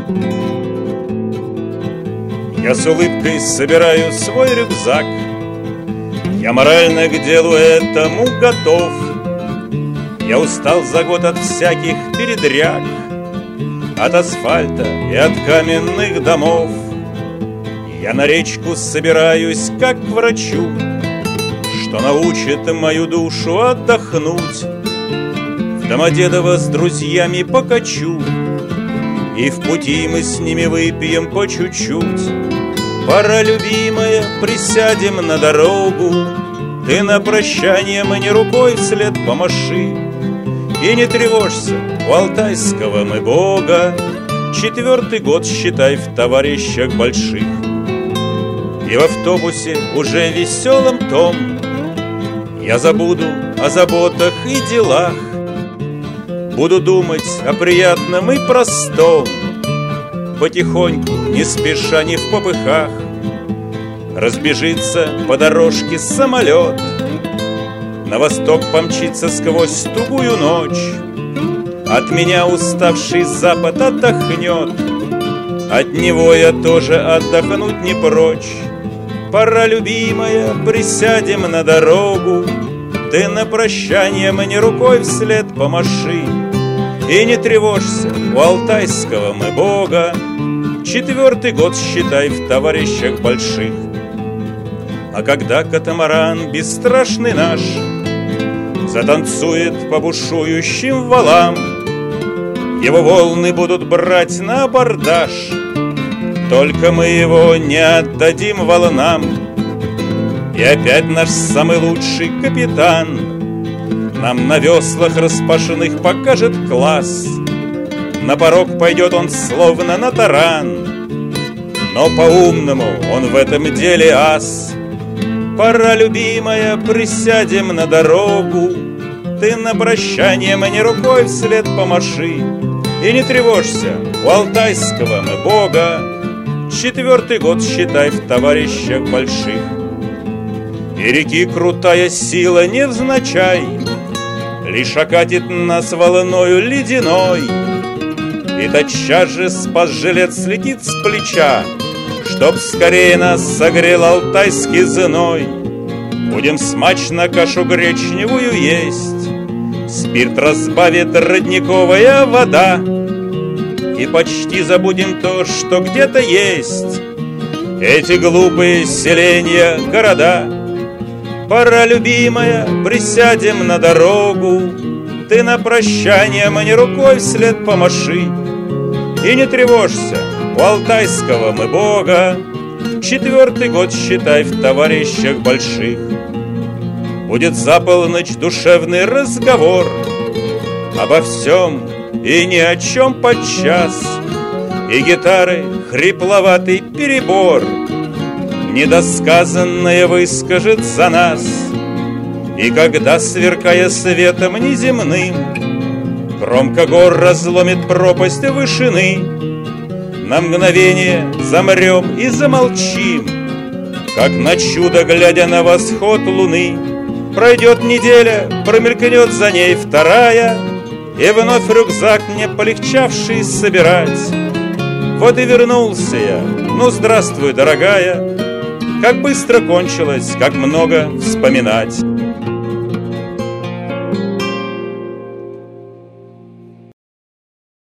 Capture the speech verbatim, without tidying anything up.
Я с улыбкой собираю свой рюкзак. Я морально к делу этому готов. Я устал за год от всяких передряг, от асфальта и от каменных домов. Я на речку собираюсь как к врачу, что научит мою душу отдохнуть. В Домодедово с друзьями покачу, и в пути мы с ними выпьем по чуть-чуть. Пора, любимая, присядем на дорогу. Ты на прощание мне рукой вслед помаши. И не тревожься, у Алтайского мы Бога четвертый год, считай, в товарищах больших. И в автобусе уже веселом том я забуду о заботах и делах. Буду думать о приятном и простом, потихоньку, не спеша, не в попыхах. Разбежится по дорожке самолет, на восток помчится сквозь тугую ночь. От меня уставший запад отдохнет, от него я тоже отдохнуть не прочь. Пора, любимая, присядем на дорогу. Ты на прощание мне рукой вслед помаши. И не тревожься, у Алтайского мы Бога четвертый год, считай, в товарищах больших. А когда катамаран бесстрашный наш затанцует по бушующим валам, его волны будут брать на абордаж, только мы его не отдадим волнам. И опять наш самый лучший капитан нам на веслах распашенных покажет класс. На порог пойдет он словно на таран, но по-умному он в этом деле ас. Пора, любимая, присядем на дорогу. Ты на прощание мне рукой вслед помаши. И не тревожься, у Алтайского мы Бога четвертый год, считай, в товарищах больших. И реки крутая сила невзначай лишь окатит нас волною ледяной. И тотчас же спас жилет слетит с плеча, чтоб скорее нас согрел алтайский зной. Будем смачно кашу гречневую есть, спирт разбавит родниковая вода. И почти забудем то, что где-то есть эти глупые селения, города. Пора, любимая, присядем на дорогу. Ты на прощание мне рукой вслед помаши. И не тревожься, у Алтайского мы Бога четвертый год, считай, в товарищах больших. Будет за полночь душевный разговор обо всем и ни о чем подчас, и гитары хрипловатый перебор недосказанное выскажет за нас. И когда, сверкая светом неземным, кромка гор разломит пропасть вышины, на мгновение замрем и замолчим, как на чудо, глядя на восход луны. Пройдет неделя, промелькнет за ней вторая, и вновь рюкзак мне полегчавший собирать. Вот и вернулся я, ну здравствуй, дорогая. Как быстро кончилось, как много вспоминать.